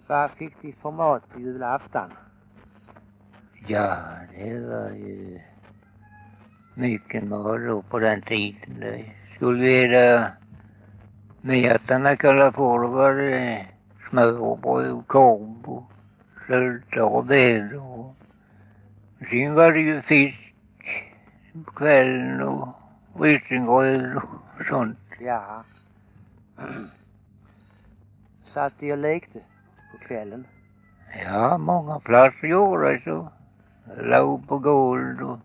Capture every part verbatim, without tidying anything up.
Vad fick de för mat på julafton? Ja, det var ju mycket mat då på den tiden. Det skulle vi äta metarna kalla på, då var det smörbröd och korv och sylta och ved och sen var det ju fisk på kvällen och risengröt och sånt. Ja. Satt de och lekte på kvällen? Ja, många platser gjorde det så. Låg på golv och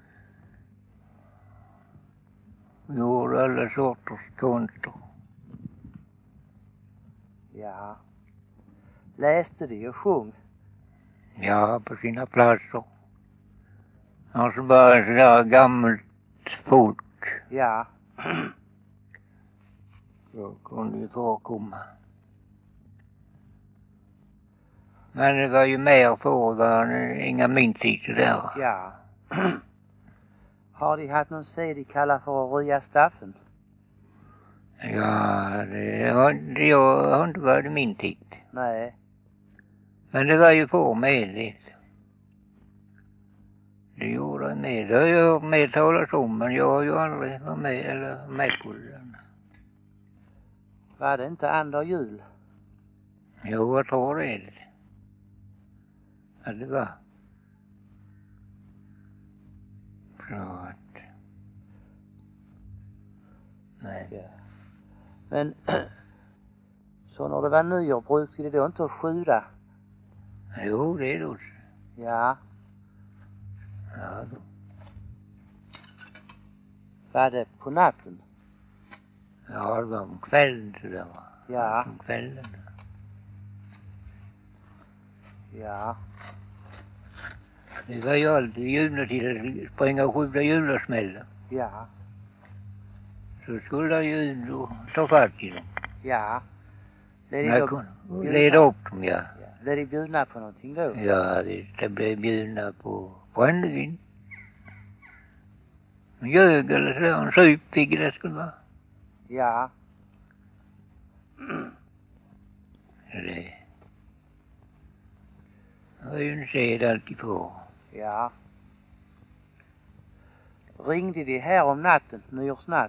gjorde alla sorters konster. Ja. Läste de och sjung? Ja, på sina platser. Alltså bara sådär gammalt folk. Ja. Så kunde ju förekomma. Men det var ju mer för var inga mintider där. Ja. Har de haft någon se de kallar för att röja staffen? Ja, det har, det har inte varit min tid. Nej. Men det var ju för med det. Det gjorde jag med. Det har jag med talat om, men jag har ju aldrig varit med, eller med på det. Var det inte andra jul? Jo, jag tror det är det. Ja, det var. Så att. Nej. Ja. Men så när det var nyår brukade det då inte att skjuta? Jo, det är det. Ja. Ja, då. Var det på natten? Ja, det var om kvällen så det var. Ja. Om kvällen. Ja. Det var ju alltid juletid att springa och skjuta julasmällar. Ja. Så skulle jag ju ut och ta fatt i dem. Ja. Blev Nej, de kunde bjudna? leda upp dem, ja. Ja. Blev de bjudna på någonting då? Ja, det, det blev bjudna på brännvin. En jög eller så, en sypig det skulle vara. Ja. Det, det var ju en sed alltid på. Ja. Ringde de här om natten, nyårsnatt?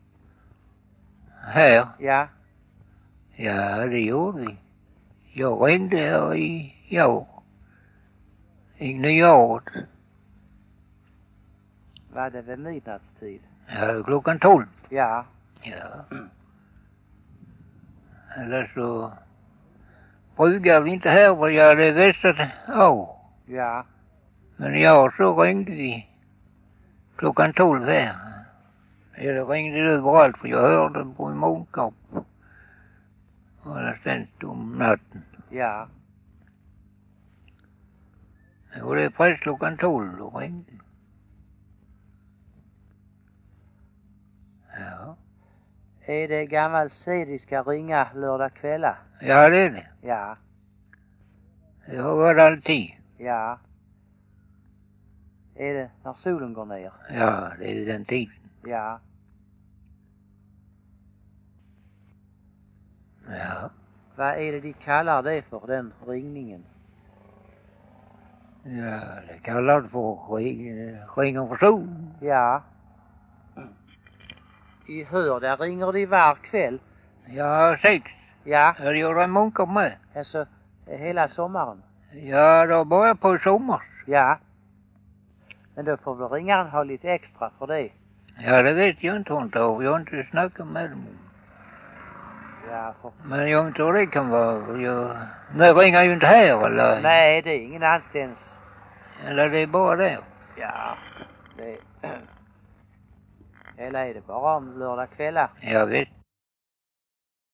Här? Ja. Ja, det gjorde vi. Jag ringde här i, ja, i nyåret. Var det vid midnattstid? Ja, klockan tolv. Ja. Ja. Eller så brukar vi inte här vad jag hade västat av. Ja. Men ja, så ringde vi klockan tolv här. Eller ringde det överallt för jag hörde på en månkapp. Och det ständigt om natten. Ja. Och det är precis klockan tolv då ringde. Ja. Är det gammal sed de ska ringa lördag kvällar? Ja, det är det. Ja. Det har varit alltid. Ja. Är det när solen går ner? Ja, det är den tiden. Ja. Ja. Vad är det de kallar det för, den ringningen? Ja, det kallar det för ringen för sol. Ja. I hör, där ringer de var kväll. Ja, sex. Ja. Ja, det gör en munkar med. Alltså, hela sommaren? Ja, då börjar på sommar. Ja. Men då får väl ringaren ha lite extra för det? Ja, det vet jag inte hon tar. Jag har inte snackat med dem. Ja, för... Men jag vet inte vad det kan vara. Jag... Nej, ringer ju inte här, eller? Nej, det är ingen anställns. Eller det är bara det. Ja, det... Eller är det bara om lördag kvällar? Jag vet.